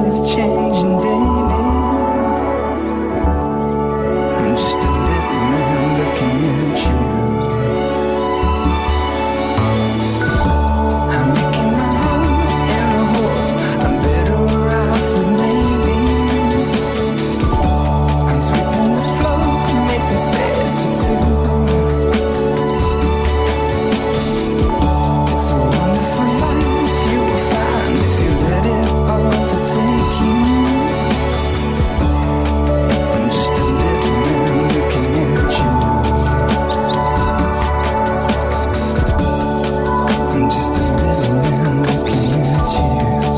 weather's changing daily. I'm just a little man looking at you. I'm making my home in a hole. I'm better off with maybes. I'm sweeping the floor, making space for two. It's a wonderful life you will find if you let it overtake you. I'm just a little man looking at you. I'm just a little man looking at you.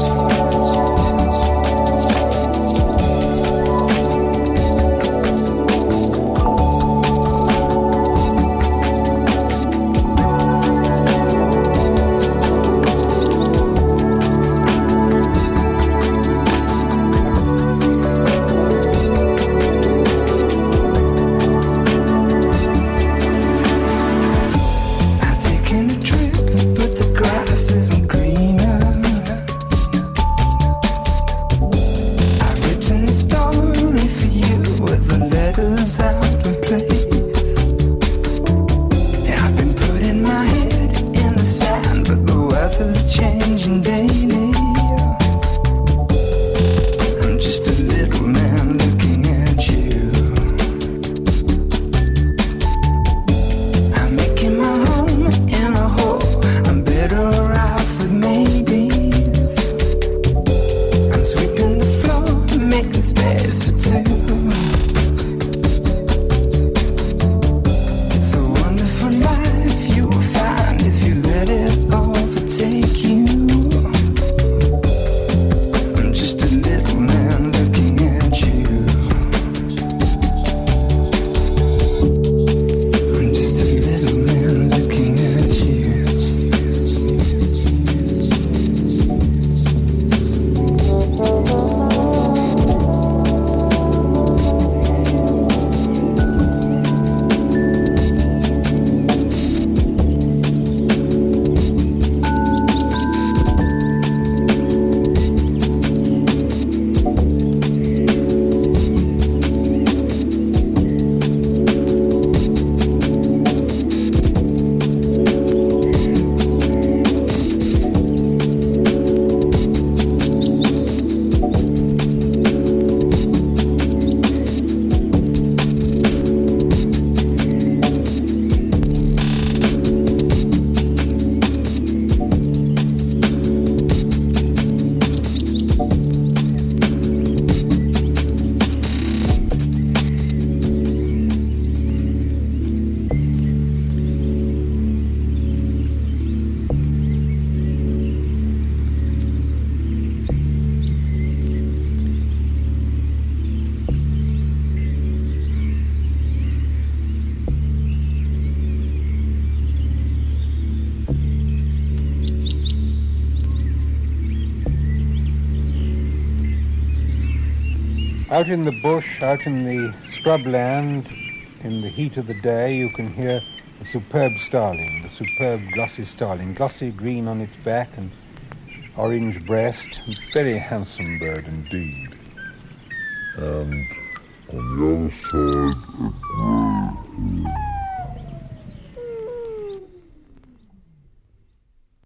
I've taken a trip, but the grass isn't greener. I've written a story for you with the letters out of place. Yeah, I've been putting my head in the sand, but the weather's changing daily. I'm just a little man looking at you. I'm making my home in a hole. I'm better off with maybes. I'm sweeping the floor, making space for two. It's a wonderful life you will find if you let it overtake you. I'm just a little man looking at you. I'm just a little man looking at you. Out in the bush, out in the scrubland, in the heat of the day, you can hear a superb starling, the superb glossy starling, glossy green on its back and orange breast. Very handsome bird indeed. And on the other side, a